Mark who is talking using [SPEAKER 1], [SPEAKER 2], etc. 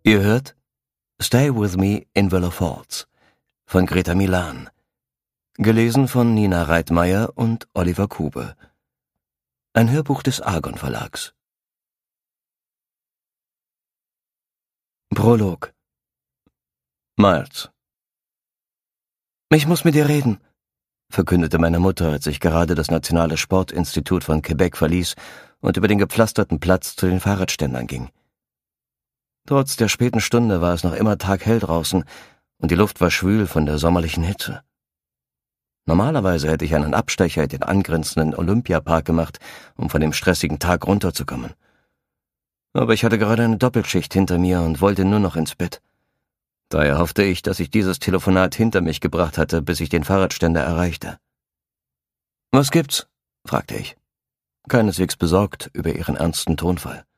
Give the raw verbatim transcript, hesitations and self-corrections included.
[SPEAKER 1] Ihr hört Stay With Me in Willow Falls von Greta Milan. Gelesen von Nina Reitmeier und Oliver Kube. Ein Hörbuch des Argon Verlags. Prolog. Miles. »Ich muss mit dir reden«, verkündete meine Mutter, als ich gerade das Nationale Sportinstitut von Quebec verließ und über den gepflasterten Platz zu den Fahrradständern ging. Trotz der späten Stunde war es noch immer taghell draußen und die Luft war schwül von der sommerlichen Hitze. Normalerweise hätte ich einen Abstecher in den angrenzenden Olympiapark gemacht, um von dem stressigen Tag runterzukommen. Aber ich hatte gerade eine Doppelschicht hinter mir und wollte nur noch ins Bett. Daher hoffte ich, dass ich dieses Telefonat hinter mich gebracht hatte, bis ich den Fahrradständer erreichte. »Was gibt's?« fragte ich, keineswegs besorgt über ihren ernsten Tonfall.